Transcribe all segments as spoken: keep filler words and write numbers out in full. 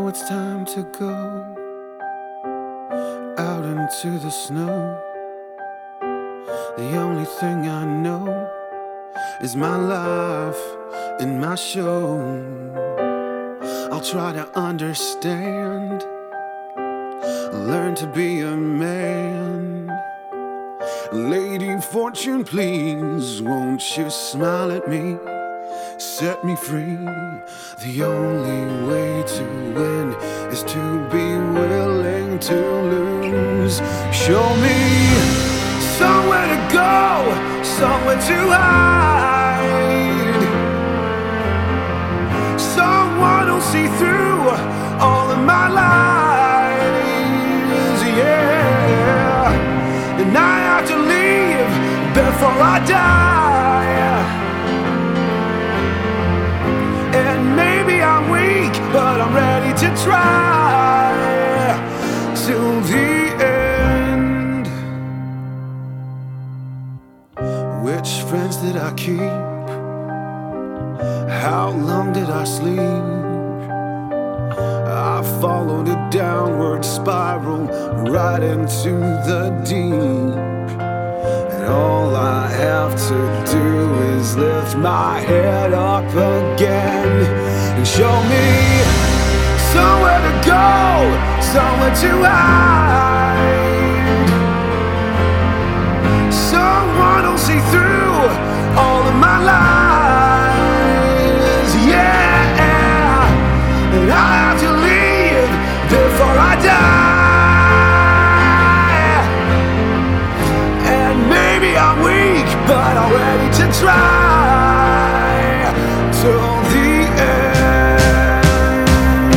Now it's time to go out into the snow. The only thing I know is my life and my show. I'll try to understand, learn to be a man. Lady Fortune, please, won't you smile at me? Set me free. The only way to win is to be willing to lose. Show me somewhere to go, somewhere to hide. Someone who'll see through all of my lies, yeah. And I have to leave before I die. And maybe I'm weak, but I'm ready to try till the end. Which friends did I keep? How long did I sleep? I followed a downward spiral right into the deep. And all I have to do is lift my head up again and show me somewhere to go, somewhere to hide. Someone who'll see through all of my lies, yeah. And I have to leave before I die. And maybe I'm weak, but I'm ready to try till the end.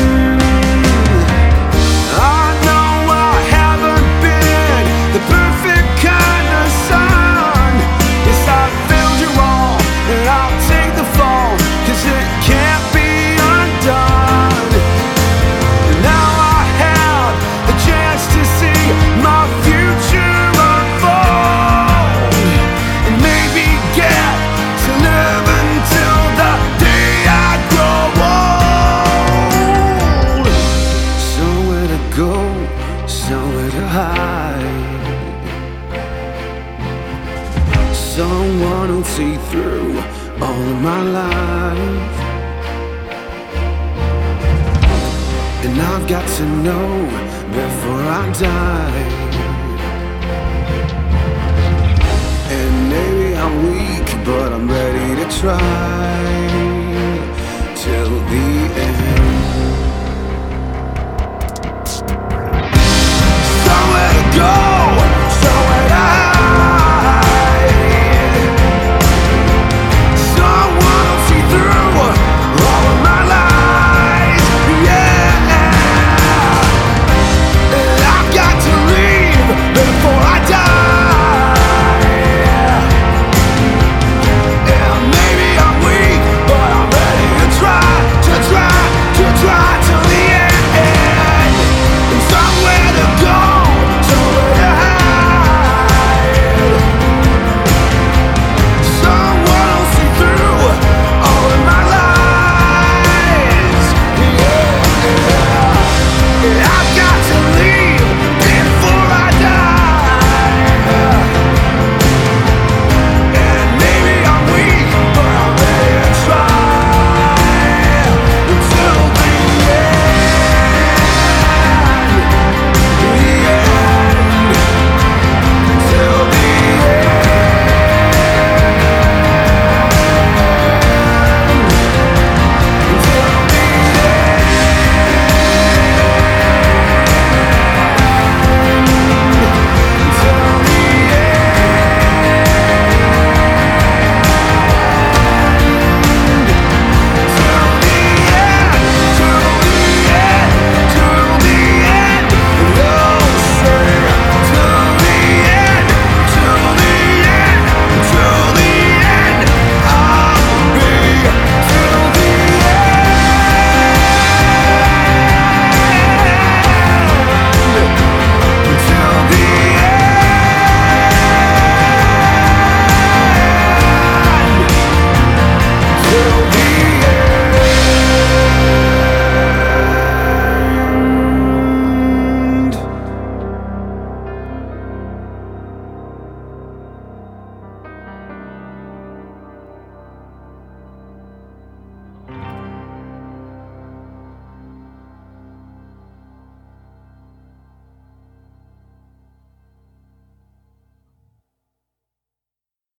I know I haven't been the perfect kind of son. Yes, I failed you all, and I'll take the fall, 'cause it can't be undone. And now I have the chance to see my future unfold, and maybe get to live until the day I grow old. Somewhere to go, somewhere to hide. Someone who'll see through all of my life. And I've got to know before I die. And maybe I'm weak, but I'm ready to try.